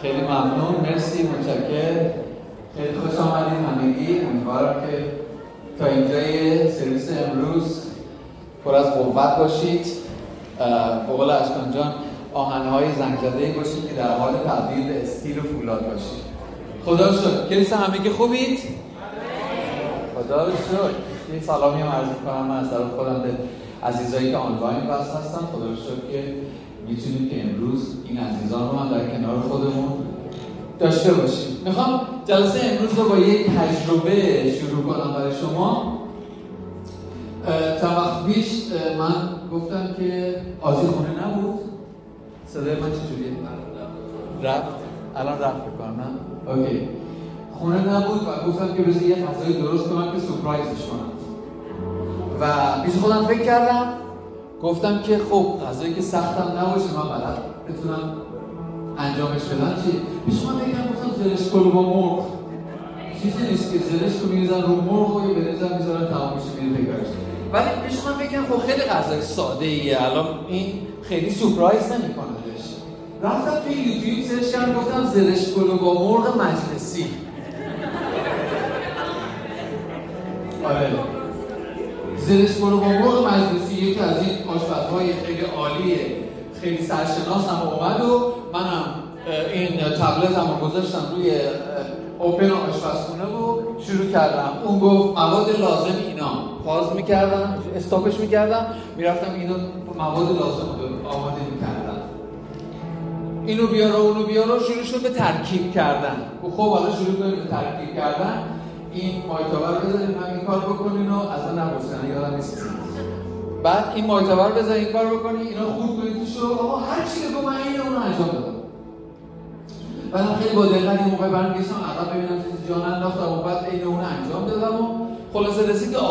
خیلی ممنون، مرسی، متشکرم. خیلی خوش آمدید همگی. امیدوارم که تا اینجای سرویس امروز پر از قوت باشید. به قول اشکان جان آهن‌های زنگ‌زده‌ای باشید که در حال تبدیل به استیل و فولاد باشید. خدا رو شکر. کلیسا همگی خوبید؟ خدا رو شکر. یه سلامی هم عرض می‌کنم من از طرف خودم به عزیزایی که آنلاین بس هستن. خدا رو شکر که میتونیم که امروز این عزیزان رو هم در کنار خودمون داشته باشیم. میخوام جلسه امروز رو با یک تجربه شروع کنم برای شما. چند وقت پیش من گفتم که آزی خونه نبود. صدای من چجوریه؟ رفت؟ الان رفت بکنم نه؟ اوکی. خونه نبود و گفتم که بذار یه غذایی درست کنم که سورپرایزش کنم. و پیش خودم فکر کردم، گفتم که خب غذایی که سختم نباشه من بلد بتونم انجامش بدم. چی؟ پیش خودم فکر کردم گفتم زرش کلو با مرغ. چیزی نیست که زرش رو میریزن رو مرغ و یه بریزن میذارن تمام میشه میره بگرش. ولی پیش خودم فکر کردم خب خیلی غذای ساده ایه، الان این خیلی سورپرایز نمی‌کنهش. رفتم توی یوتیوب سرچ کردم گفتم زرش کلو با مرغ مجلسی. آره. زرش کلو با مرغ مجلسی یکی از این آشپزهای خیلی عالیه، خیلی سرشناسم اومد و منم این تبلتم رو گذاشتم روی اوپن آشپزخونه و شروع کردم. اون گفت مواد لازم اینا، پاز میکردم، استاپش میکردم، میرفتم اینو مواد لازم رو آماده میکردم، اینو بیاره اونو بیاره، شروع شد به ترکیب کردن. خب حالا شروع کنیم به ترکیب کردن. این مایتابر بذاریم هم این کار بکنین و از من نبرسن یادم نیست. بعد این مایتابر بذارین این کار بکنین، اینا خوب کنیدش و آقا هر چی که من اینو اونو انجام دادم. بعد خیلی با دقت این موقع برمیگشتم عقب ببینم چیزی جا ننداختم و بعد این اونو انجام دادم و خلاصه رسید به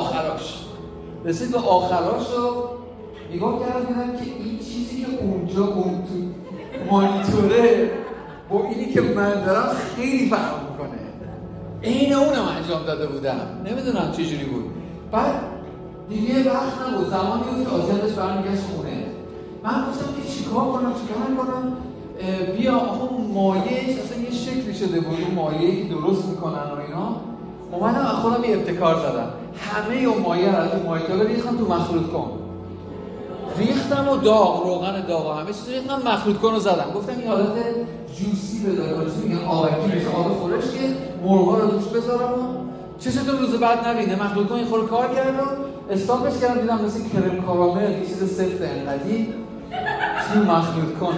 آخراش رو نگاه کردم دیدم که این چیزی که اونجا اون تو مانیتوره با اینی که من دارم خیلی فرق میکنه. این اونم انجام داده بودم، نمیدونم چه جوری بود. بعد دیگه وقت نبود، زمانی بود که آزادش برمیگشت خونه. من گفتم که چیکار کنم بیا آخه مایعش اصلا یه شکلی شده بود، اون مایعی که درست میکنن و اینا. اومدم از خودم یه ابتکار زدم، همه اون مایع رو تو مایتابه ریختم تو مخلوط کن، ریختم و روغن داغ و همه چیز ریختم مخلوط کن رو زدم. گفتم این حالت جوسی بده کنه، چون میگن آبکی میشه، آب فرش که مرغا رو توش بذارم و چشتون روز بعد نبینه. مخلوط کن این خور کار کرد و استاپش کردم، دیدم مثل کرم کارامل یه چیز سفت انقدی چی مخلوط کنه.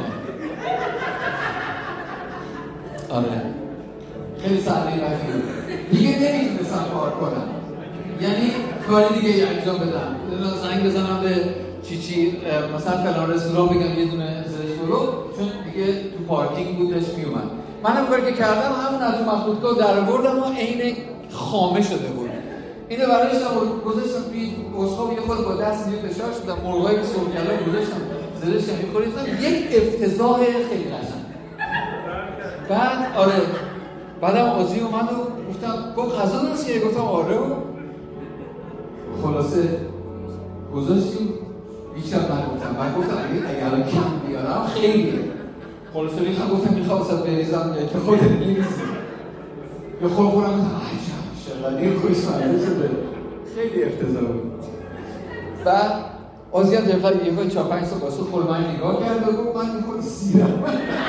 آره خیلی صحنه بخیر دیگه نمیتونستم کار کنم، یعنی کاری دیگه انجام بدم، زنگ بزنم به چی مثلا فلان رستوران بگم یه دونه زرش برو، چون دیگه تو پارکینگ بود داشت میومد. منم کاری که کردم همون از تو مخلوطگاه در آوردم و عین خامه شده بود. اینو برایشم گذاشتم توی بشقاب، یه خورده با دست یه فشار شدم، مرغایی که سرخ کردم گذاشتم زرش می‌خوریدم، یک افتضاح خیلی قشنگ. بعد آره بعدم آزی اومد و گفت غذا درست کردی؟ گفتم آره و خلاصه گذاشتیم. هیچم نگفتم. من گفتم اگه الان کم بیارم خیلیه. خلاصه گفتم میخوام واسه بریزم که خودت بریزی. یا خودم گفتم عجب چقدر این خوش مزه شده. خیلی افتضاح بود. بعد آزی هم دقیقا یه 4-5 سال واسه خود من نگاه کرد و گفت من میخوام سیرم.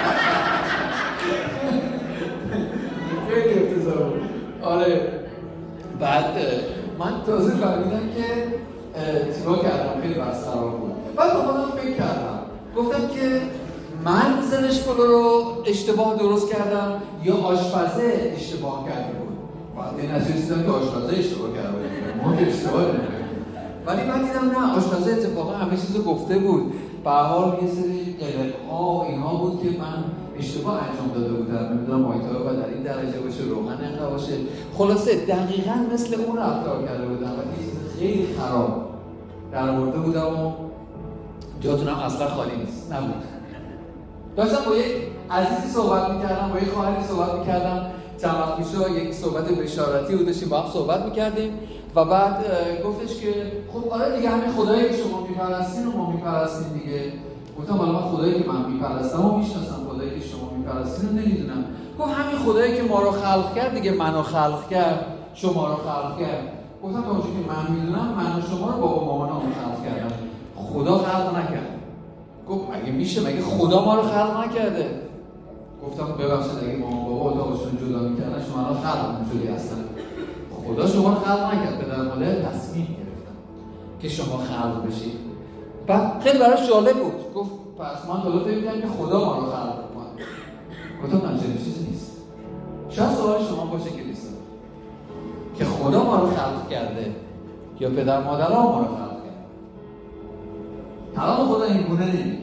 خیلی افتضاح بود. آره بعد من تازه فهمیدم که چیکار کردم، خیلی بسترا بود. بعد با خودم فکر کردم، گفتم که من زرش کلو رو اشتباه درست کردم یا آشپزه اشتباه کرده بود. بعد این نتیجه رسیدم که آشپزه اشتباه کرده بود، ما که اشتباه نمی‌کنیم. ولی من دیدم نه، آشپزه اتفاقا همه چیزو گفته بود. به هر حال یه سری قلق‌ها اینها بود که من اشتباه انجام داده بودم، نمیدونم مایتابه باید در این درجه باشه، روغن اینقدر باشه. خلاصه دقیقاً مثل اون رفتار کرده بودم و یه چیز خیلی خراب در آورده بودم و جاتونم اصلا خالی نیست نبود. داشتم با یک عزیزی صحبت میکردم، با یک خواهری صحبت میکردم، چند وقت پیش یک صحبت بشارتی بود، داشتیم با هم صحبت میکردیم و بعد گفتش که خب آره دیگه همین خدایی که شما میپرستین و ما میپرستیم دیگه. گفتم حالا من خدایی که من میپرستم و میشناسم، خدایی که شما فلسطین رو نمیدونم. گفت همین خدایی که ما رو خلق کرد دیگه منو خلق کرد، شما رو خلق کرد. گفتم تا اونجایی که من میدونم من و شما رو بابا مامانمون خلق کردن، خدا خلق نکرد. گفت مگه میشه؟ مگه خدا ما رو خلق نکرده؟ گفتم ببخشید اگه مامان بابا اتاقشون جدا میکردن شما رو خلق نمی‌شدی اصلا. خدا شما رو خلق نکرد، پدر مادر تصمیم گرفتن که شما خلق بشید. بعد خیلی براش جالب بود. گفت پس من حالا فکر می‌کردم که خدا ما رو خلق کنه. گفتم نه چیزی نیست. شاید سوال شما باشه کلیسا که خدا ما رو خلق کرده یا پدر مادرها ما رو خلق کرده. کلام خدا این گونه نمیگه.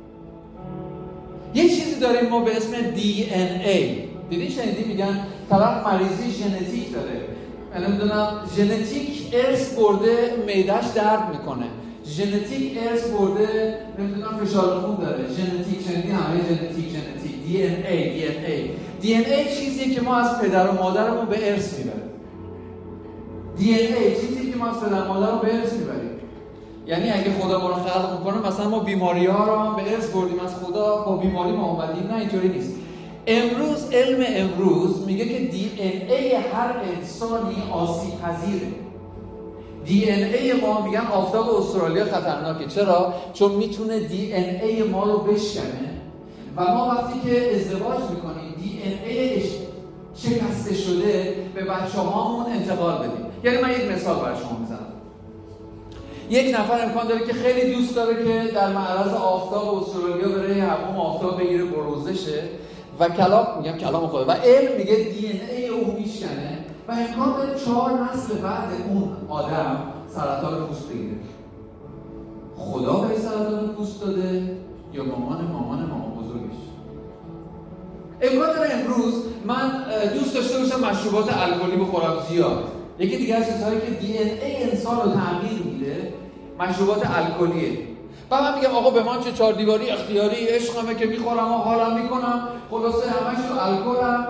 یه چیزی داریم ما به اسم DNA. دیدین شنیدی میگن طرف مریضی ژنتیک داره. من نمیدونم ژنتیک ارث برده معده‌اش درد میکنه. ژنتیک ارث برده نمیدونم فشار خون داره. ژنتیک شنیدی همه ژنتیک DNA چیزیه که ما از پدر و مادرمون به ارث میبریم. DNA چیزی که ما از پدر و مادرمون به ارث میبریم. یعنی اگه خدا ما رو خلق میکنه مثلا ما بیماری‌ها رو هم به ارث بردیم از خدا، با بیماری ما اومدیم. نه اینطوری نیست. امروز علم امروز میگه که DNA هر انسانی آسیب پذیره. DNA ما میگن آفتاب استرالیا خطرناکه. چرا؟ چون میتونه DNA ما رو بشکنه و ما وقتی که ازدواج میکنیم DNA شکسته شده به بچه‌هامون انتقال بدیم. یعنی من یک مثال برای شما میزنم. یک نفر امکان داره که خیلی دوست داره که در معرض آفتاب استرالیا بره حموم آفتاب بگیره بروزشه و کلام خدا و علم میگه DNA او میشکنه و امکان داره 4 نسل بعد اون آدم سرطان پوست بگیره. خدا به سرطان پوست داده یا مامان بزرگش؟ امکان داره امروز من دوست داشته باشم مشروبات الکلی بخورم زیاد. یکی دیگه از چیزهایی که DNA انسان رو تغییر میده مشروبات الکلیه. بعد من میگم آقا به من چه 4 دیواری اختیاری عشقمه که میخورم و حالم میکنم، خلاصه همش تو الکلم.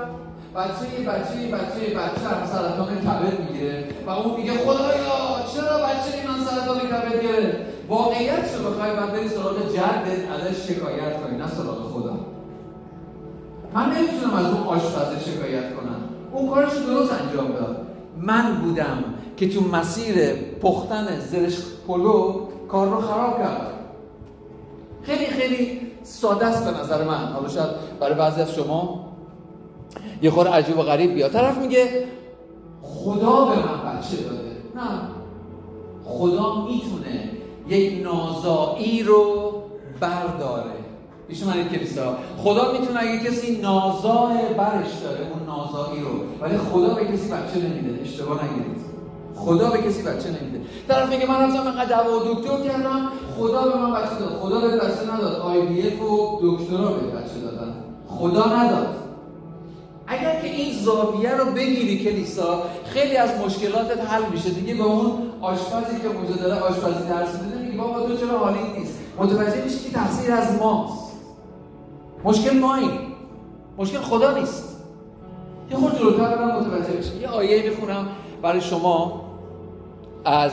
بچه هم سرطان کبد میگیره و اون میگه خدایا چرا بچه من سرطان کبد گرفت؟ واقعیت رو بخوای بعد بری سراغ جدت ازش شکایت کنی، نه سراغ خدا. من نمیتونم از اون آشپز شکایت کنم، اون کارش درست انجام داد. من بودم که تو مسیر پختن زرشک پلو کار رو خراب کردم. خیلی خیلی ساده است به نظر من. حالا شاید برای بعضی از شما یه خورده عجیب و غریب بیاد. طرف میگه خدا به من بچه داده. نه، خدا میتونه یک نازایی رو برداره. پیش من این کلیسا خدا میتونه اگه کسی نازای برش داره اون نازایی رو، ولی خدا به کسی بچه نمیده. اشتباه نگیرید، خدا به کسی بچه نمیده. طرف میگه من رفتم اینقدر دوا و دکتر کردم خدا به من بچه داد. خدا به بچه نداد. IVF و دکترا به بچه دادن، خدا نداد. اگر که این زاویه رو بگیری کلیسا خیلی از مشکلاتت حل میشه. دیگه به اون آشپزی که اونجا داره آشپزی درس میده میگی بابا تو چرا حالی نیست. متوجه میشی که تقصیر از ماست. مشکل ماییم، مشکل خدا نیست. یه خورده جلوتر برم متوجه بشید. یه آیه میخونم برای شما از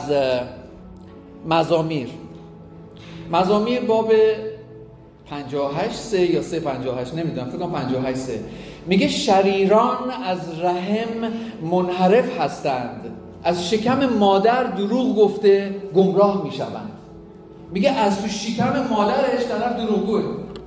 مزامیر باب 58 یا 358 نمیدونم، فکر کنم 58 میگه شریران از رحم منحرف هستند، از شکم مادر دروغ گفته گمراه میشوند. میگه از تو شکم مادرش طرف دروغگوه.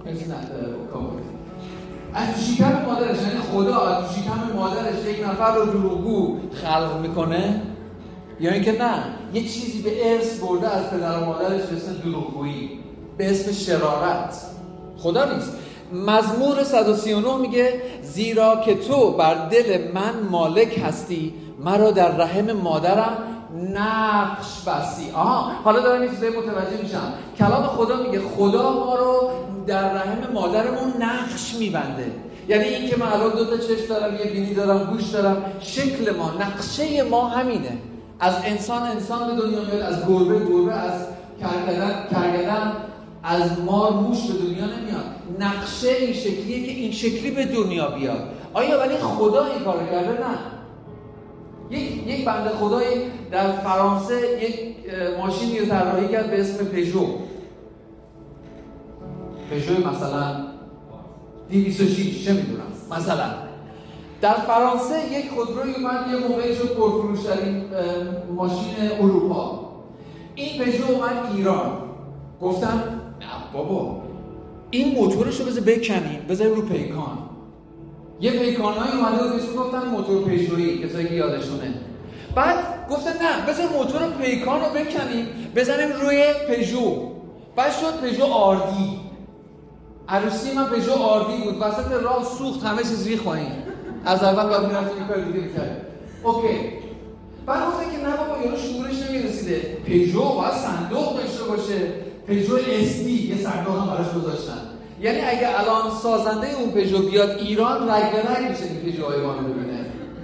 از تو شکم مادرش، یعنی خدا از تو شکم مادرش یک نفر رو دروغگو خلق میکنه، یا اینکه نه یه چیزی به ارث برده از پدر و مادرش به اسم دروغگویی، به اسم شرارت. خدا نیست. مزمور 139 میگه زیرا که تو بر دل من مالک هستی، مرا در رحم مادرم نقش بستی. حالا دارم این چیزایی متوجه میشم. کلام خدا میگه خدا ما رو در رحم مادرمون نقش میبنده. یعنی این که من الان 2 تا چشم دارم، یه بینی دارم، گوش دارم، شکل ما، نقشه ما همینه. از انسان به دنیا میاد، از گربه، از کرگدن، از مار موش به دنیا نمیاد. نقشه این شکلیه که این شکلی به دنیا بیاد. آیا ولی خدا این کارو کرده؟ نه. یک بنده خدایی در فرانسه یک ماشینی رو طراحی کرد به اسم پژو مثلا 206 چه میدونم. مثلا در فرانسه یک خودروی اومد یه موقعی شد پرفروش‌ترین ماشین اروپا. این پژو اومد ایران، گفتن نه بابا این موتورشو بذار بکنیم بذار رو پیکان. یه پیکانایی اومده بود بهش گفتن موتور پژویی، کسایی که یادشونه. بعد گفتن نه بذار موتور پیکان رو بکنیم بزنیم روی پژو. بعد شد پژو آردی. عروسی من پژو آردی بود، وسط راه سوخت، همه چیز ریخت پایین. از اول باید میرفتیم کار دیگه می‌کرد. اوکی. بعد گفتن که نه بابا یارو شعورش نمیرسیده، پژو باید صندوق داشته باشه، پژو اس‌دی یه صندوق هم براش گذاشتن. یعنی اگه الان سازنده اون پژو بیاد ایران رگ به رگ میشه این پژوهای ما رو ببینه.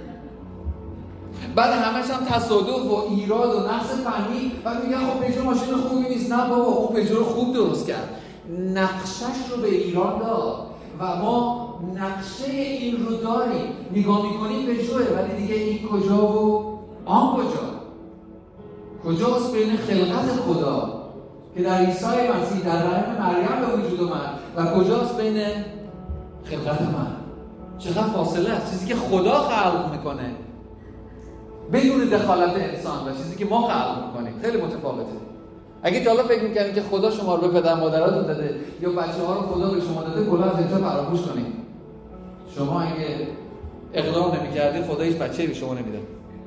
بعد همش هم تصادف و ایراد و نقص فنی. بعد میگن خب پژو ماشین خوبی نیست. نه بابا اون پژو رو خوب درست کرد، نقشش رو به ایران داد و ما نقشه این رو داریم. نگاه میکنیم پژوه، ولی دیگه این کجا و آن کجاست بین خلقت خدا که در عیسی مسیح در رحم مریم به وجود اومد و کجاست بین خلقت من؟ چقدر فاصله است. چیزی که خدا خلق میکنه بدون دخالت انسان و چیزی که ما خلق میکنیم خیلی متفاوته. اگه تا حالا فکر میکنید که خدا شما رو به پدر مادراتون داده یا بچه‌ها رو خدا به شما داده، کلا از اینجا فراموش کنید. شما اگه اقدام نمی‌کردید خدا هیچ بچه‌ای به شما نمیده.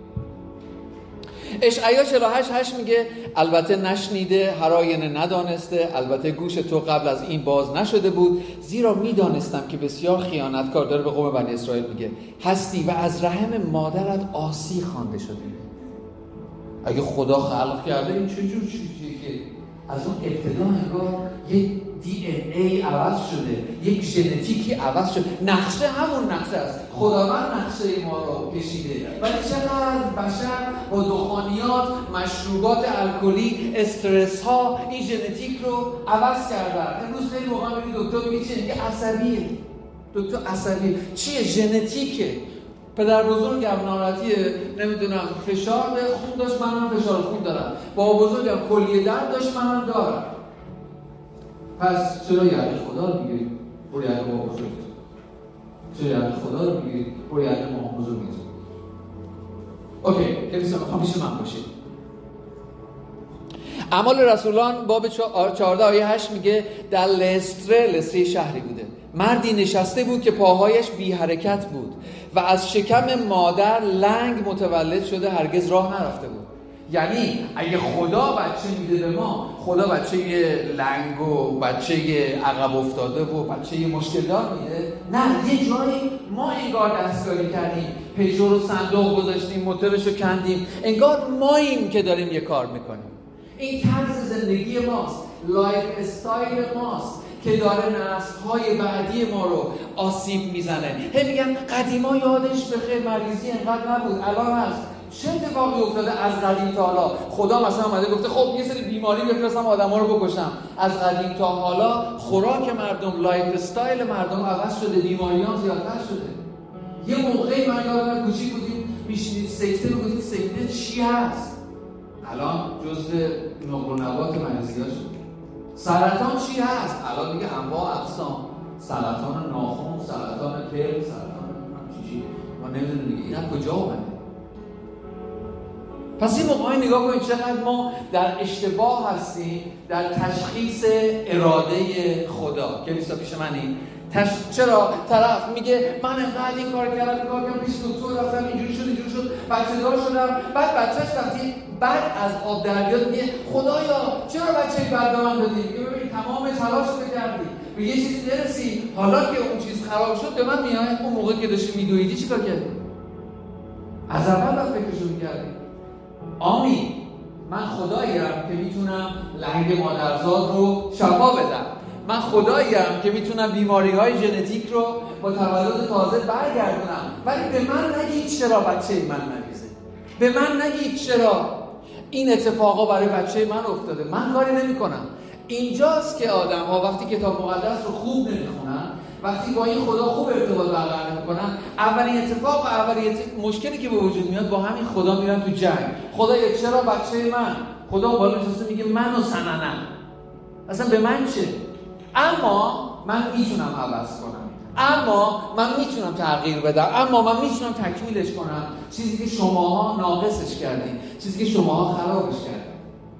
اشعیا 48:8 میگه البته نشنیده، هر آینه ندانسته، البته گوش تو قبل از این باز نشده بود، زیرا میدانستم که بسیار خیانتکار. داره به قوم بنی اسرائیل میگه هستی و از رحم مادرت عاصی خوانده شدی. اگه خدا خلق کرده این چه جور چیزیه که از اون ابتدا انگار یک DNA عوض شده، یک ژنتیکی عوض شده. نقشه همون نقشه است. خداوند نقشه ما رو کشیده. ولی چقدر بشر با دخانیات، مشروبات الکلی، استرس ها این ژنتیک رو عوض کردن. امروز خیلی موقع میگه دکتر میگه چیه؟ میگه عصبیه. دکتر عصبی چیه؟ ژنتیکه. پدر بزرگم ناراحتی نمیدونم فشار خون داشت، منم فشار خون دارم. بابا بزرگم کلیه درد داشت، منم دارم. پس چرا یعنی خدا رو میگیری؟ برو یعنی بابا بزرگ. چرا یعنی خدا رو میگیری؟ برو یعنی مامان بزرگ میگیری. اوکی، کلیسا میخوام پیش من باشید. اعمال رسولان باب 14 آیه 8 میگه در لستره شهری بوده، مردی نشسته بود که پاهایش بی حرکت بود و از شکم مادر لنگ متولد شده، هرگز راه نرفته بود. یعنی اگه خدا بچه میده به ما، خدا بچه لنگ و بچه عقب افتاده و بچه مشکل دار میده؟ نه، یه جایی ما انگار دستکاری کردیم، پژو رو صندوق گذاشتیم، موتورش رو کندیم، انگار ماییم که داریم یه کار میکنیم. این طرز زندگی ماست، لایف استایل ماست که داره نسل‌های بعدی ما رو آسیب میزنه. میگن قدیما یادش بخیر مریضی انقدر نبود، الان هست. چه اتفاقی افتاده از قدیم تا حالا؟ خدا مثلا اومده گفته خب یه سری بیماری بفرستم آدم‌ها رو بکشم. از قدیم تا حالا خوراک مردم، لایف استایل مردم عوض شده، بیماریان زیادتر شده. یه موقعی من یادم کوچیک بودیم میشینید سکته بگید سکته چی هست؟ الان جزء نقل و نبات مریضی‌ها شد. سرطان چی هست؟ الان دیگه انواع اقسام، سرطان ناخن، سرطان پلک، سرطان چی ما نمیدونیم دیگه. اینا کجا اومده؟ پس این موقعی نگاه کنید چقدر ما در اشتباه هستیم در تشخیص اراده خدا. که نیستا پیش منی چرا طرف میگه من انقدر این کار کردم پیش دکتر رفتم اینجوری شد بچه دار شدم، بعد بچهش وقتی بعد از آب در بیاد میگه خدایا چرا بچه‌ای بعد به من دادی؟ ببین تمام تلاشت کردی به یه چیزی برسی، حالا که اون چیز خراب شد به من میاد. اون موقع که داشتی میدویدی چیکار کردی؟ از اول بعد فکرشو می‌کردی. آمین. من خداییم که میتونم لنگ مادرزاد رو شفا بدم. من خداییم که میتونم بیماری‌های ژنتیک رو با تولد تازه برگردونم. ولی به من نگید چرا بچه من مریضه. به من نگید چرا این اتفاقا برای بچه من افتاده. من کاری نمی‌کنم. اینجاست که آدم‌ها وقتی کتاب مقدس رو خوب نمی‌خونن، وقتی با این خدا خوب ارتباط برقرار نمی‌کنن، اولین اتفاق و اولین مشکلی که به وجود میاد با همین خدا میرن تو جنگ. خدایا چرا بچه من؟ خدا بالا نشسته میگه منو سننم. اصلا به من چه؟ اما من میتونم عوض کنم. اما من میتونم تغییر بدم، اما من میتونم تکمیلش کنم چیزی که شماها ناقصش کردین، چیزی که شماها خرابش کردین.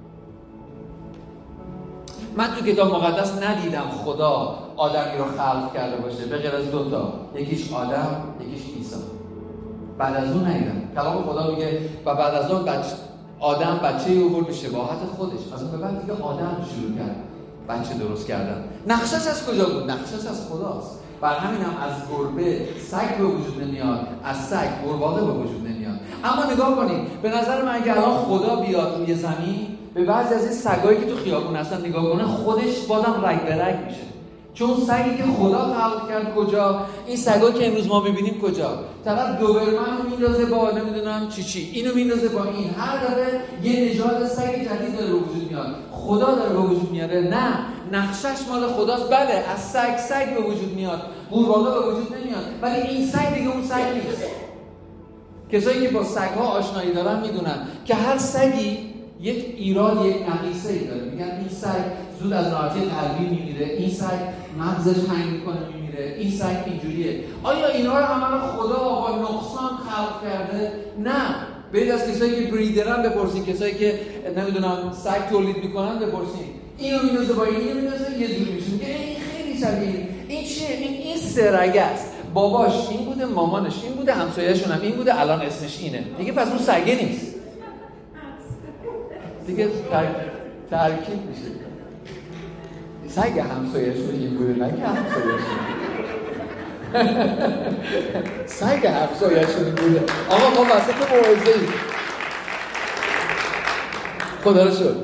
من تو کتاب مقدس ندیدم خدا آدمی رو خلق کرده باشه به غیر از 2 تا، یکیش آدم، یکیش عیسی. بعد از اون ندیدم. کلام خدا میگه و بعد از اون آدم بچه‌ای آورد به شباهت خودش. از اون به بعد دیگه آدم شروع کرد بچه درست کردن. نقشش از کجا بود؟ نقشش از خداست. بر همین هم از گربه سگ به وجود نمیاد، از سگ قورباغه به وجود نمیاد. اما نگاه کنید، به نظر من اگه الان خدا بیاد روی زمین به بعضی از این سگایی که تو خیابون هستن نگاه کنه، خودش بازم رگ به رگ میشه. چون سگی که خدا خلق کرد کجا، این سگا که امروز ما میبینیم کجا، طرف دوبرمن رو میندازه با نمیدونم چی اینو میندازه با این، هر دفعه یه نژاد سگ جدید داره به وجود میاد. خدا داره به وجود میاره؟ نه، نقشش مال خداست. بله، از سگ به وجود میاد، قورباغه به وجود نمیاد، ولی این سگ دیگه اون سگ نیست. کسایی که با سگ‌ها آشنایی دارن میدونن که هر سگی یک ایراد، یک نقیصه‌ای داره. میگن این سگ زود از ناحیه قلبی میمیره، این سگ مغزش هنگ میکنه میمیره، این سگ اینجوریه. آیا اینا رو همه رو خدا با نقصان خلق کرده؟ نه. برید از کسایی که بریدرن بپرسین، کسایی که نمیدونم سگ تولید میکنن بپرسین، اینو میندازه با اینو میندازه یه جوری میشه. میگه این خیلی شبیه این چیه؟ این سرگه است. باباش این بوده، مامانش این بوده، همسایه‌شون هم این بوده، الان اسمش اینه. دیگه پس اون سگه نیست. دیگه ترکیب میشه. سگ همسایه‌شون این بوده، نه که همسایه‌شون. سگ همسایه‌شون این بوده. آقا ما وسط موعظه‌ای. خدا رو شکر.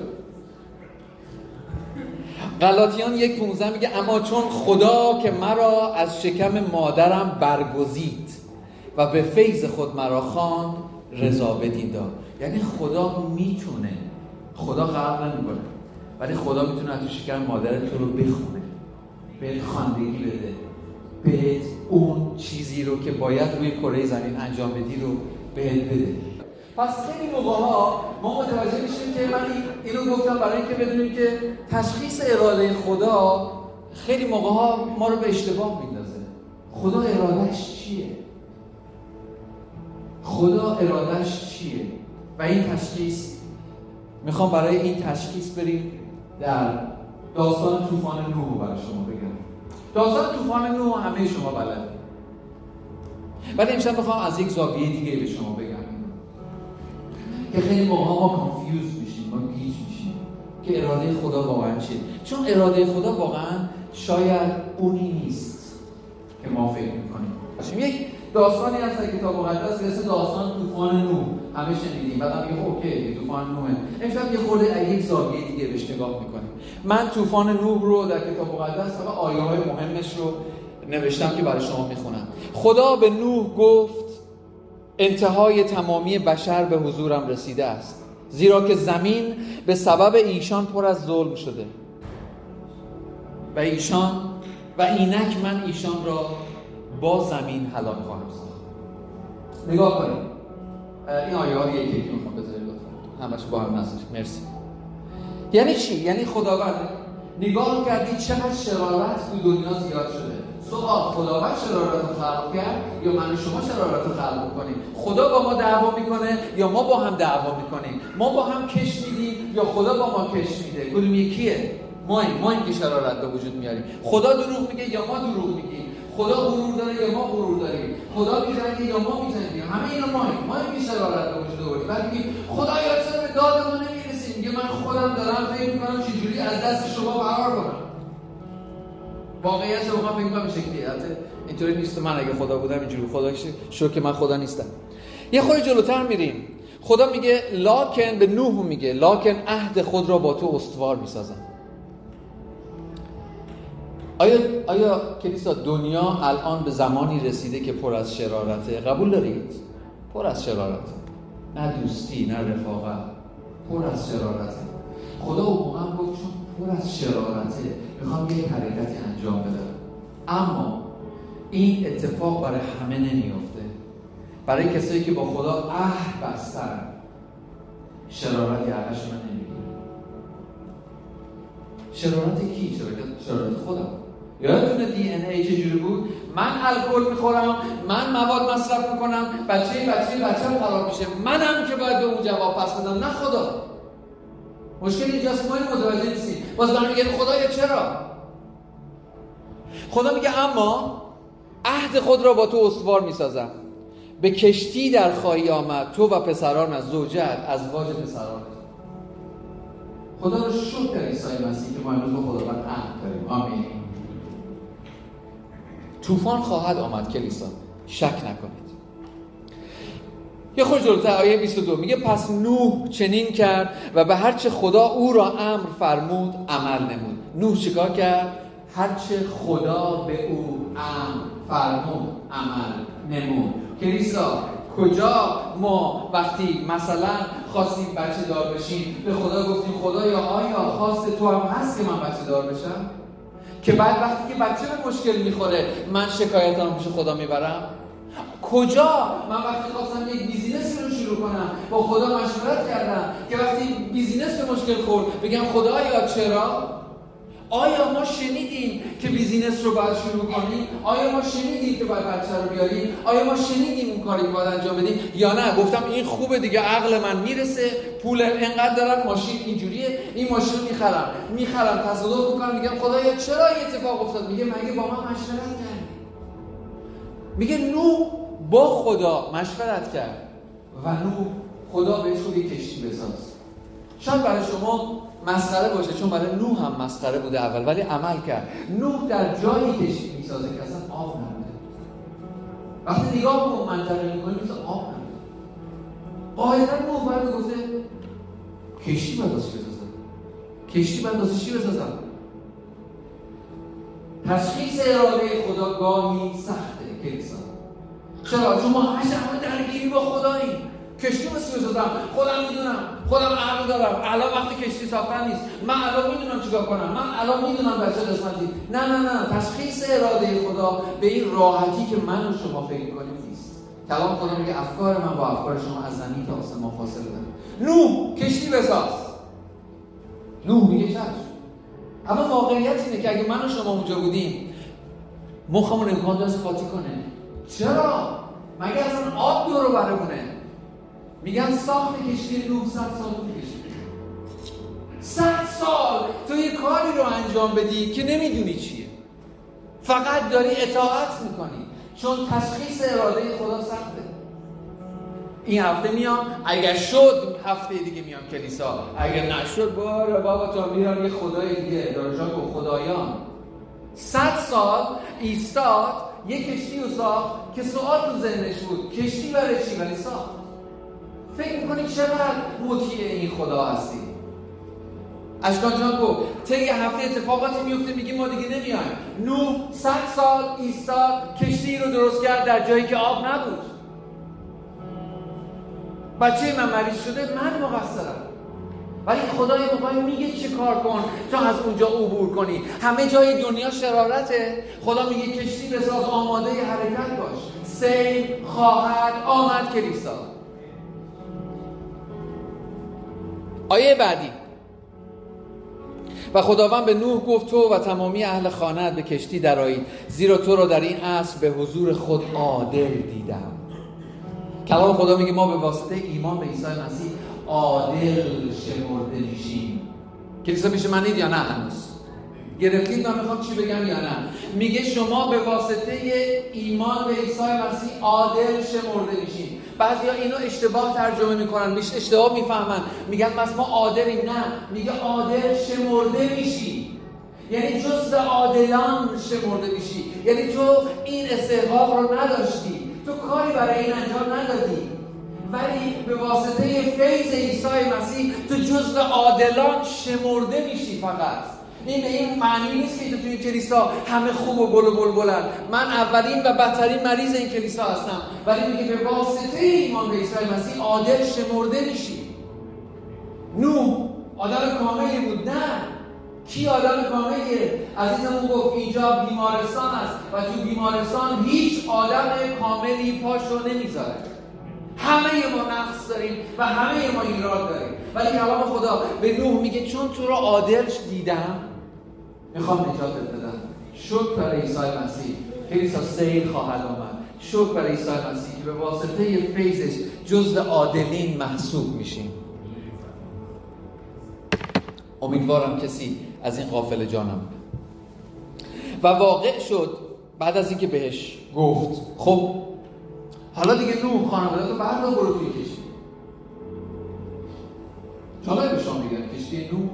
غلاطیان 1:15 میگه اما چون خدا که مرا از شکم مادرم برگزید و به فیض خود مرا خواند رضا بدین داد. یعنی خدا میتونه، خدا خلق نمیکنه ولی خدا میتونه از شکم مادرت تو رو بخونه، بهت خواندگی بده، بهت اون چیزی رو که باید روی کره زمین انجام بدی رو بهت بده. پس خیلی موقع‌ها ما متوجه میشیم که من اینو گفتم برای اینکه بدونیم که تشخیص اراده خدا خیلی موقع‌ها ما رو به اشتباه میندازه. خدا ارادهش چیه؟ خدا ارادهش چیه؟ و این تشخیص، میخوام برای این تشخیص بریم در داستان طوفان نوح برای شما بگم. داستان طوفان نوح همه شما بلدید، ولی امشب میخوام از یک زاویه دیگه به شما بگم که خیلی موقع ما کانفیوز میشیم، ما گیج میشیم که اراده خدا واقعا چیه. چون اراده خدا واقعا شاید اونی نیست که ما فکر میکنیم. یک داستانی هست در کتاب مقدس به اسم داستان طوفان نوح، همه شنیدیم. بعدم میگه اوکی طوفان نوح. امشب یه خورده از یک زاویه دیگه بهش نگاه میکنیم. من طوفان نوح رو در کتاب مقدس فقط آیه‌های مهمش رو نوشتم که برای شما میخونم. خدا به نوح گفت انتهای تمامی بشر به حضورم رسیده است، زیرا که زمین به سبب ایشان پر از ظلم شده و اینک من ایشان را با زمین هلاک خواهم ساخت. نگاه کنید این آیه ها یکی میخوام بذارید لطفا همش با هم نذارید. مرسی. یعنی چی؟ یعنی خداوند نگاه کردی چقدر شرارت تو دنیا زیاد شده. سوال، خداوند شرارت رو خلق کرد یا من شما شرارت رو خلق میکنیم؟ خدا با ما دعوا میکنه یا ما با هم دعوا میکنیم؟ ما با هم کش میدیم یا خدا با ما کش میده؟ کدوم یکیه؟ ما که شرارت به وجود میاریم. خدا دروغ میگه یا ما دروغ میگیم؟ خدا غرور داره یا ما غرور داریم؟ خدا میجنگه یا ما میجنگیم؟ همه اینا ما که شرارت به وجود آوریم. بعد میگیم خدایا چرا به داد ما نمیرسیم؟ میگه من خودم دارم فکر میکنم چجوری از دست شما فرار کنم. واقعیت رو فکر میکنم این شکلیه. البته اینطوری نیست. من اگه خدا بودم اینجوری، خدا شکر که من خدا نیستم. یه خورده جلوتر میریم. خدا میگه لاکن، به نوح میگه لاکن عهد خود را با تو استوار میسازم. آیا کلیسا دنیا الان به زمانی رسیده که پر از شرارته؟ قبول دارید؟ پر از شرارته، نه دوستی نه رفاقت، پر از شرارته. خدا واقعا گفت چون پر از شرارته میخوام یه حرکتی انجام بدم. اما این اتفاق برای همه نمیفته. برای کسایی که با خدا عهد بستن شرارتی ازشون نمیگیره. شرارت کی؟ شرارت خودم. یادتونه دی ان ای چجوری بود؟ من الکل میخورم، من مواد مصرف میکنم، بچه خراب میشه، منم که باید به اون جواب پس بدم، نه خدا. مشکل اینجاست، ما اینو متوجه نیستیم. باز من میگم خدایا چرا؟ خدا میگه اما عهد خود را با تو استوار میسازم، به کشتی در خواهی آمد تو و پسران از زوجت، ازواج پسران. خدا رو شکر عیسی مسیح که ما امروز با خداوند عهد داریم. آمین. طوفان خواهد آمد کلیسا، شک نکنید. یه خورده جلوتر آیه 22 میگه پس نوح چنین کرد و به هرچه خدا او را امر فرمود عمل نمود. نوح چیکار کرد؟ هرچه خدا به او امر فرمود عمل نمود. کلیسا کجا ما وقتی مثلا خواستیم بچه دار بشیم به خدا گفتیم خدایا آیا خواست تو هم هست که من بچه دار بشم؟ که بعد وقتی که بچه به مشکل میخوره من شکایتام پیش خدا میبرم؟ کجا من وقتی خواستم یک بیزینس رو شروع کنم با خدا مشورت کردم که وقتی بیزینس به مشکل خورد بگم خدایا چرا؟ آیا ما شنیدیم که بیزینس رو باید شروع کنیم؟ آیا ما شنیدیم که باید بچه رو بیاریم؟ آیا ما شنیدیم اون کاری که باید انجام بدیم؟ یا نه گفتم این خوبه دیگه، عقل من میرسه، پول اینقدر دارم، ماشین اینجوریه، این ماشین رو میخرم تصادف میکنم، میگم خدایا چرا این اتفاق افتاد؟ میگه مگه با من مشورت کردی؟ میگه نوح با خدا مشورت کرد و نوح خدا بهش گفت یک کشتی بساز. شاید برای شما مسخره باشه چون برای نوح هم مسخره بوده اول، ولی عمل کرد. نوح در جایی کشتی میسازه که اصلا آب نبوده. وقتی نگاه به اون منطقه میکنید مثلا آب نبوده. قاعدتا نوح باید گفته کشتی باید واسه چی بسازم؟ کشتی باید واسه چی بسازم؟ تشخیص اراده خدا گاهی سخته کلیسا. چرا؟ چون ما همه درگیری با خداییم. کشتی مثل بسازم، خودم میدونم، خودم عقل دارم، الان وقت کشتی ساختن نیست، من الان میدونم چیکار کنم، من الان میدونم بچه قسمتی. نه تشخیص اراده خدا به این راحتی که من و شما فکر کنیم نیست. کلام خدا میگه افکار من با افکار شما از زمین تا آسمان فاصله داره. نوح کشتی بساز. نوح میگه چشم. اما واقعیت اینه که اگه من و شما اونجا بودیم مخمون امکان داشت قاطی کنه. چرا؟ مگه اصلا آب دور و برمونه؟ میگن ساخت کشتی نوح 100 سال طول کشید. 100 سال تو یه کاری رو انجام بدی که نمیدونی چیه، فقط داری اطاعت میکنی چون تشخیص اراده خدا سخته. این هفته میام، اگر شد هفته دیگه میام کلیسا، اگر نشد بابا تا میرم یه خدای دیگه. درجا گفت خدایان 100 سال ایستاد یه کشتی رو ساخت که سوال تو ذهنش بود کشتی برای چی؟ ولی ساخت. فکر میکنی چقدر مطیع این خدا هستی؟ اشکان جان گفت طی هفته اتفاقاتی میفته میگیم ما دیگه نمیایم. نوح 100 سال ایستاد کشتی رو درست کرد در جایی که آب نبود. بچه من مریض شده، من مقصرم، ولی خدا یه موقعی میگه چه کار کن تا از اونجا عبور کنی. همه جای دنیا شرارته، خدا میگه کشتی بساز، آماده حرکت باش، سیل خواهد آمد کلیسا. آیه بعدی و خداوند به نوح گفت تو و تمامی اهل خانه‌ات به کشتی درآیید، زیرا تو را در این عصر به حضور خود عادل دیدم. کلام خدا میگه ما به واسطه ایمان به عیسی مسیح عادل شمرده میشیم. کلیسا پیش من نید یا نه؟ هنوز گرفتید من میخوام چی بگم یا نه؟ میگه شما به واسطه ایمان به عیسی مسیح عادل شمرده میشیم. بعضیا اینو اشتباه ترجمه میکنن، اشتباه میفهمن، میگن ما عادلیم. نه، میگه عادل شمرده میشی، یعنی جزء عادلان شمرده میشی. یعنی تو این استحقاق رو نداشتی، تو کاری برای این انجام ندادی، ولی به واسطه فیض عیسی مسیح تو جزء عادلان شمرده میشی. فقط این به این معنی نیست که تو این کلیسا همه خوب و گل و بلبلن. من اولین و بدترین مریض این کلیسا هستم، ولی میگه به واسطه ایمان به عیسی مسیح عادل شمرده میشی. نوح آدم کاملی بود؟ نه. کی آدم کاملیه؟ عزیزمون گفت اینجا بیمارستان است و تو بیمارستان هیچ آدم کاملی پاشو نمیذاره. همه ما نقص داریم و همه ما ایراد داریم، ولی کلام خدا به نوح میگه چون تو رو عادل دیدم میخوام نجاتت بدم. شکر برای عیسی مسیح کلیسا سیل خواهد آمد. شکر برای عیسی مسیح که به واسطه فیضش جزو عادلین محسوب میشیم. امیدوارم کسی از این قافله جا نمونه. و واقع شد بعد از اینکه بهش گفت خب حالا دیگه نوح خانواده تو بردار برو توی کشتی. حالا به شما میگم کشتی نوح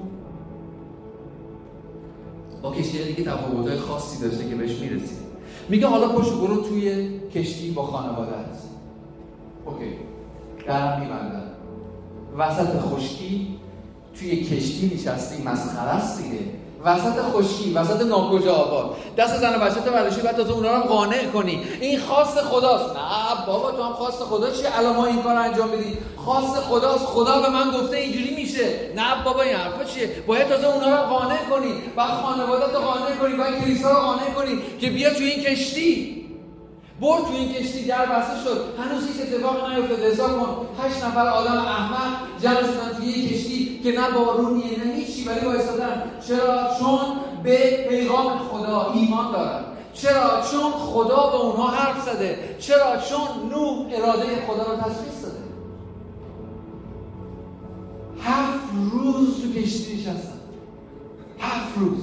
با کشتی دیگه تفاوت‌های خاصی داشته که بهش میرسید. میگه حالا پاشو برو توی کشتی با خانواده‌ات. اوکی. درم میبندن. وسط خشکی توی کشتی نشستی، مسخره است دیگه. وسط خشکی، وسط ناکجا آباد، دست زن و بچه تو برداشتی بعد تازه اونا رو هم قانع کنی این خواست خداست. نه بابا تو هم خواست خدا چیه الان ما این کار انجام بدی؟ خواست خداست، خدا به من گفته اینجوری میشه. نه بابا این حرفا چیه؟ باید تازه اونا رو قانع کنی، بعد خانواده‌تو قانع کنی، بعد کلیسا رو قانع کنی که بیا توی این کشتی. برد تو این کشتی، در بسته شد، هنوز هیچ اتفاقی نیفتاده. حساب کن 8 نفر آدم احمق جمع شدن توی یک کشتی که نه بارونیه نه هیچی، ولی وایسادن. چرا؟ چون به پیغام خدا ایمان دارن. چرا؟ چون خدا به اونها حرف زده. چرا؟ چون نوح اراده خدا رو تشخیص داده. 7 روز تو کشتی نشستن. 7 روز.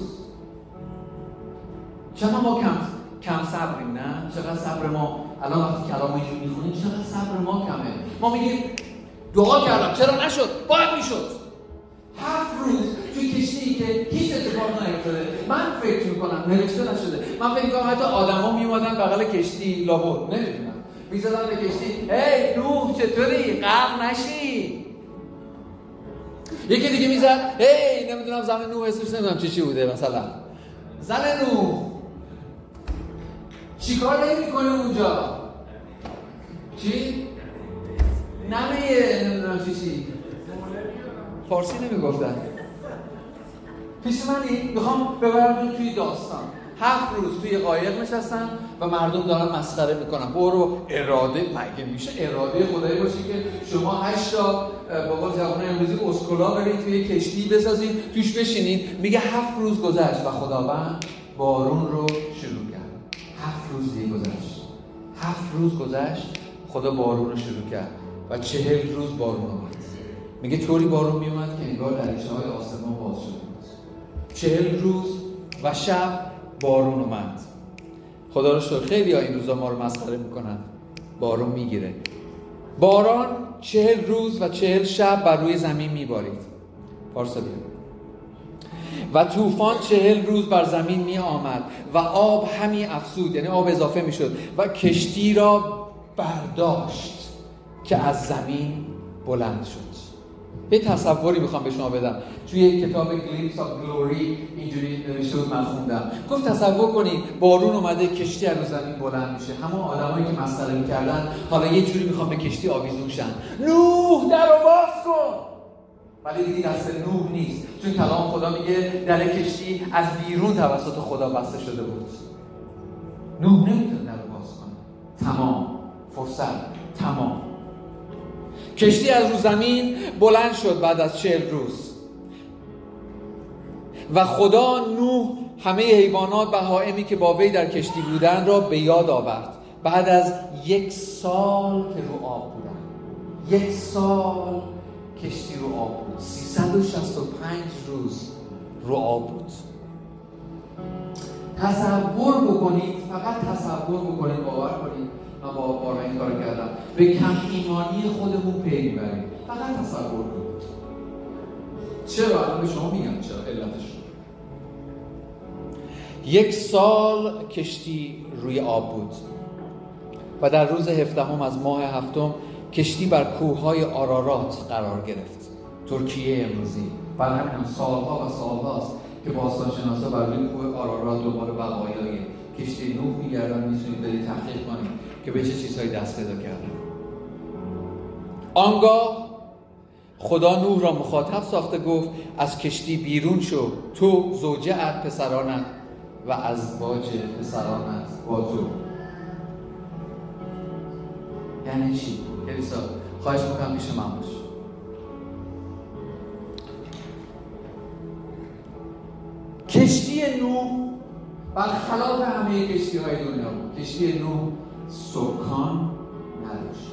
چرا ما کم صبریم؟ نه؟ چقدر صبر ما الان وقتی کلام اینجوری میخونیم چقدر صبر ما کمه. ما میگیم دعا کردم چرا نشد؟ باید میشد. 7 روز توی کشتی که هیچ اتفاق نیفتاده. من فکر میکنم نوشته نشده، من فکر میکنم حتی آدما میومدن بغل کشتی لابد نمیدونم میزدن به کشتی هی نوح چطوری؟ غرق نشی. یکی دیگه میزد هی نمیدونم زن نوح اسمش نمیدونم چی بوده، مثلا زن نوح چیکار نمی‌کنی اونجا؟ چی؟ نمیدونم چی فارسی نمیگفتن. پیش منی میخوام ببرم توی داستان. 7 روز توی قایق نشستن و مردم دارن مسخره میکنن. برو اراده مگه میشه اراده خدایی باشه که شما 8 تا با قول جوانای امروزی اسکولا برید توی کشتی بسازین توش بشینین. میگه 7 روز گذشت و خداوند بارون رو شروع کرد. 7 روز دیگه گذشت. 7 روز گذشت خدا بارون رو شروع کرد و 40 روز بارون اومد. میگه طوری بارون میومد که انگار دریچه‌های آسمان باز شده بود. 40 روز و شب بارون اومد. خدا رو شکر. خیلی ها این روزا ما رو مسخره میکنن. بارون میگیره. باران 40 روز و 40 شب بر روی زمین میبارید. پارسا بیا. و طوفان 40 روز بر زمین می آمد و آب همی افزود، یعنی آب اضافه می شد و کشتی را برداشت که از زمین بلند شد. یه تصوری میخوام به شما بدم. توی کتاب Glimpse of Glory اینجوری نوشته بود، من خوندم. گفت تصور کنید بارون اومده کشتی از زمین بلند میشه. همون آدمایی که مسخره میکردن حالا یه جوری میخوام به کشتی آویزون شن. نوح درو باز کن. ولی دیگه دست نوح نیست، چون کلام خدا میگه در کشتی از بیرون توسط خدا بسته شده بود. نوح نمیتونه در رو باز کنه. تمام فرصت تمام. کشتی از رو زمین بلند شد بعد از 40 روز و خدا نوح همه حیوانات بهائمی که با وی در کشتی بودند را به یاد آورد بعد از 1 سال که رو آب بودند. 1 سال کشتی رو آب بود. 365 روز رو آب بود. تصور بکنید، فقط تصور بکنید، باور کنید من با بارها این کار کردم، به کم ایمانی خودمون پی میبریم. فقط تصور کنید. چرا؟ الان به شما میگم چرا علتش. 1 سال کشتی روی آب بود و در روز 17 از ماه 7 کشتی بر کوههای آرارات قرار گرفت. ترکیه امروزی. برای همین سالها و سالهاست که باستانشناسا بر روی کوه آرارات دنبال بقایای کشتی نوح میگردن. میتونید برید تحقیق کنید که به چه چیزهایی دست پیدا کردن. آنگاه خدا نوح را مخاطب ساخته گفت از کشتی بیرون شو، تو، زوجه‌ات، پسرانت و ازواج پسرانت با تو. یعنی چی؟ کلیسا خواهش میکنم پیش من باش. کشتی نوح برخلاف همه کشتی‌های دنیا بود. کشتی نوح سکان نداشت.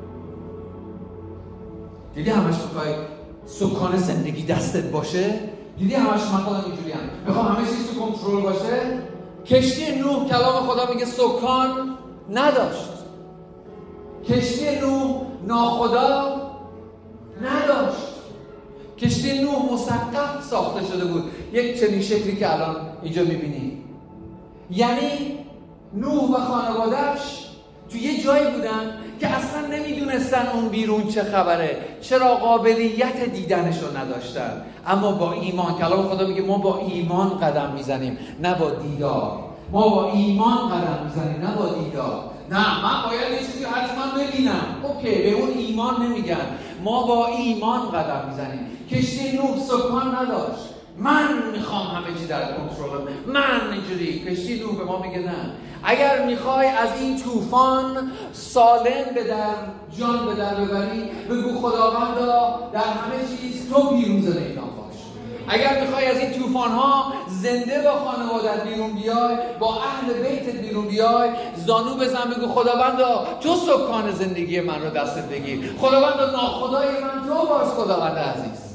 دیدی همش میخوای سکان زندگی دستت باشه؟ دیدی همش من خودم اینجوری هم میخوام همه چیز تو کنترل باشه؟ کشتی نوح کلام خدا میگه سکان نداشت. کشتی نوح ناخدا نداشت. کشتی نوح مسقف ساخته شده بود، یک چنین شکلی که الان اینجا میبینی. یعنی نوح و خانواده‌اش تو یه جایی بودن که اصلا نمیدونستن اون بیرون چه خبره، چرا قابلیت دیدنشو نداشتن. اما با ایمان، کلام خدا میگه ما با ایمان قدم میزنیم نه با دیدار. ما با ایمان قدم میزنیم نه با دیدار. نه من باید یه چیزی حتما ببینم. اوکی، به اون ایمان نمیگن. ما با ایمان قدم میزنیم. کشتی نوح سکان نداشت. من میخوام همه چی در کنترلم، من اینجوری. کشتی نوح به ما میگه نه، اگر میخوای از این طوفان سالم به در جان به در ببری، بگو خداوندا در همه چیز تو پیروز میدان باش. اگر میخوای از این طوفان‌ها زنده با خانوادت بیرون بیای، با اهل بیتت بیرون بیای، زانو بزن بگو خداوندا تو سکان زندگی من رو دستت بگیر. خداوندا ناخدای من تو باش. خداوند عزیز،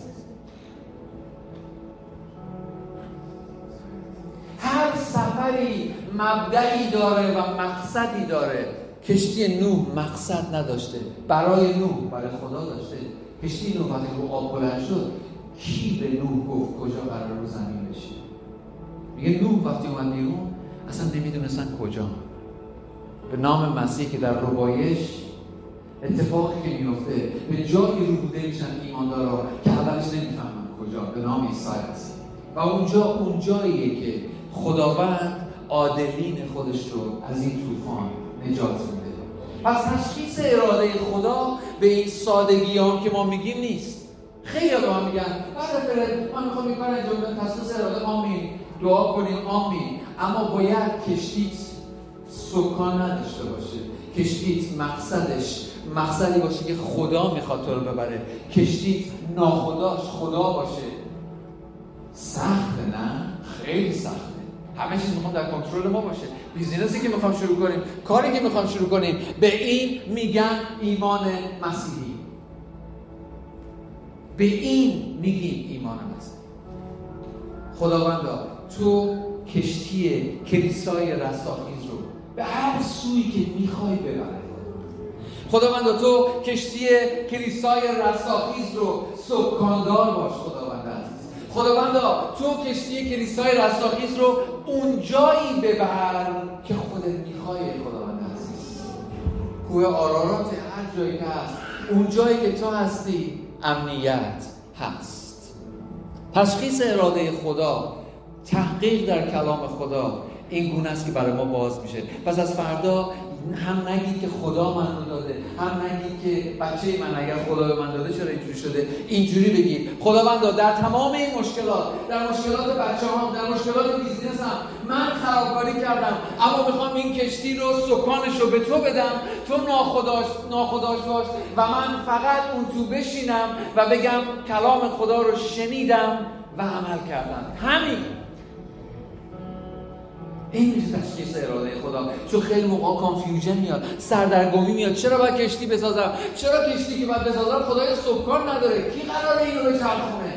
هر سفری مبدئی داره و مقصدی داره. کشتی نوح مقصد نداشته، برای نوح، برای خدا داشته. کشتی نوح وقتی رو آب بلند شد، کی به نوح گفت کجا قرار رو زمین بشه؟ میگه نوح وقتی اومد بیرون اصلا نمیدونستن کجا. به نام مسیح که در ربایش اتفاقی که میفته به جایی رو بوده میشن ایماندارا که اولش نمیفهمن کجا. به نام عیسی مسیح. و اون جاییه که خداوند عادلین خودش رو از این طوفان نجات میده. پس تشخیص اراده خدا به این سادگی هم که ما میگیم نیست. خیلی به ما میگن من میخوام این کار انجام بدم، تشخیص اراده آمین، دعا کنیم آمین. اما باید کشتیت سکان نداشته باشه. کشتیت مقصدی باشه که خدا میخواد تو رو ببره. کشتیت ناخداش خدا باشه. سخته نه؟ خیلی سخته. همه چیز میخوام در کنترل ما باشه. بیزینسی که میخوام شروع کنیم، کاری که میخوام شروع کنیم، به این میگن ایمان مسیحی. به این میگیم ایمان مسیحی. خداوندا تو کشتی کلیسای رستاخیز رو به هر سویی که میخوای ببره. خداوندا تو کشتی کلیسای رستاخیز رو سکاندار باش. خداوند عزیز، خداوندا تو کشتی کلیسای رستاخیز رو اون جایی ببر که خودت میخوای. خداوند عزیز، کوه آرارات هر جایی که هست، اون جایی که تو هستی امنیت هست. تشخیص اراده خدا، تحقیق در کلام خدا این گونه است که برای ما باز میشه. پس از فردا هم نگید که خدا من رو داده، هم نگید که بچه من اگر خدا به من داده چرا اینجوری شده. اینجوری بگید خداوندا در تمام این مشکلات، در مشکلات بچه‌هام، در مشکلات بیزینسم من خرابکاری کردم، اما میخوام این کشتی رو سکانش رو به تو بدم. تو ناخداش باش و من فقط اون تو بشینم و بگم کلام خدا رو شنیدم و عمل کردم. همین. این میشه تشخیص اراده خدا. چون خیلی موقع کانفیوژن میاد، سردرگمی میاد. چرا باید کشتی بسازم؟ چرا کشتی که باید بسازم خدای سکان نداره؟ کی قراره اینو بچرخونه؟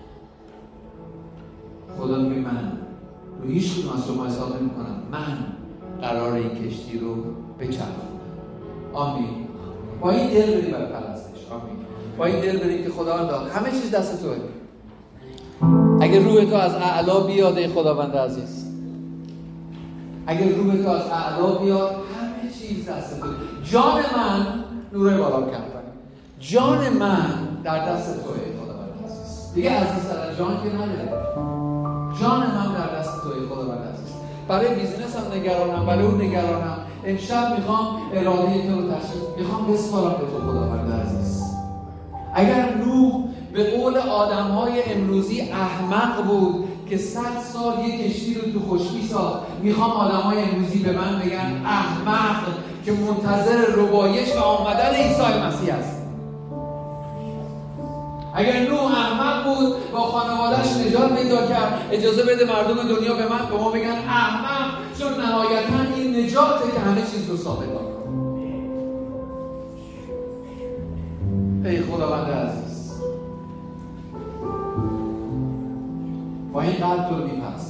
خدا میگه من رو هیچ کدوم از شما حساب نمی‌کنم، من قراره این کشتی رو بچرخونم. آمین. با این دل بریم برای پرستش. آمین. با این دل بریم که خدا داد همه چیز دست توئه. اگه روح تو از اعلا بیاد خداوند عزیز، اگر روح تو از اعلا بیاد همه چیز دست تو. جان من نور بالا کردن، جان من در دست توه خداوند عزیز. دیگه عزیزتر از جان که نداره. جان من در دست توه خداوند عزیز. برای بیزینسم نگرانم، برای اون نگرانم. امشب میخوام اراده تو رو تشخیص، میخوام بسپارم به تو خداوند عزیز. اگر نوح به قول آدم‌های امروزی احمق بود که 100 سال یک کشتی رو تو خشکی ساخت، میخوام آدم‌های امروزی به من بگن احمق که منتظر ربایش و آمدن عیسی مسیح است. اگر نوح احمق بود با خانوادهش نجات پیدا کرد، اجازه بده مردم دنیا به ما بگن احمق، چون نهایتا این نجاته که همه چیز رو ثابت کنه. ای خداوند عزیز، با این قلب تو رو میپرستم